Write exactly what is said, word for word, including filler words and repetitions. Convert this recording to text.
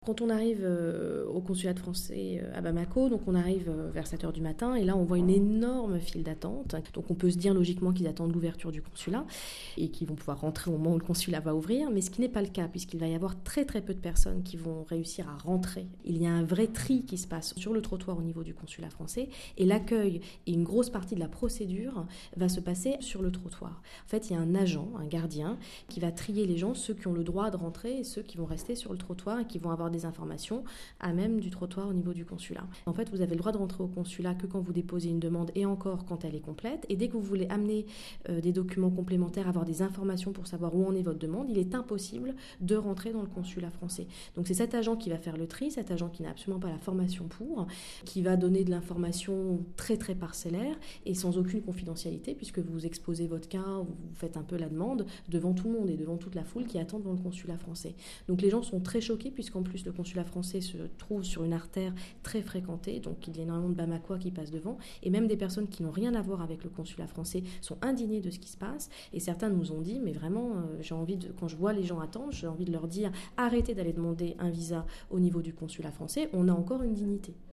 Quand on arrive euh, au consulat de français euh, à Bamako, donc on arrive euh, vers sept heures du matin et là on voit une énorme file d'attente. Donc on peut se dire logiquement qu'ils attendent l'ouverture du consulat et qu'ils vont pouvoir rentrer au moment où le consulat va ouvrir, mais ce qui n'est pas le cas puisqu'il va y avoir très très peu de personnes qui vont réussir à rentrer. Il y a un vrai tri qui se passe sur le trottoir au niveau du consulat français et l'accueil et une grosse partie de la procédure va se passer sur le trottoir. En fait, il y a un agent, un gardien qui va trier les gens, ceux qui ont le droit de rentrer et ceux qui vont rester sur le trottoir et qui vont avoir des informations à même du trottoir au niveau du consulat. En fait, vous avez le droit de rentrer au consulat que quand vous déposez une demande et encore quand elle est complète. Et dès que vous voulez amener euh, des documents complémentaires, avoir des informations pour savoir où en est votre demande, il est impossible de rentrer dans le consulat français. Donc c'est cet agent qui va faire le tri, cet agent qui n'a absolument pas la formation pour, qui va donner de l'information très très parcellaire et sans aucune confidentialité puisque vous exposez votre cas, vous faites un peu la demande devant tout le monde et devant toute la foule qui attend devant le consulat français. Donc les gens sont très choqués puisqu'en plus le consulat français se trouve sur une artère très fréquentée, donc il y a énormément de Bamakois qui passent devant, et même des personnes qui n'ont rien à voir avec le consulat français sont indignées de ce qui se passe, et certains nous ont dit, mais vraiment, euh, j'ai envie de, quand je vois les gens attendre, j'ai envie de leur dire, arrêtez d'aller demander un visa au niveau du consulat français, on a encore une dignité.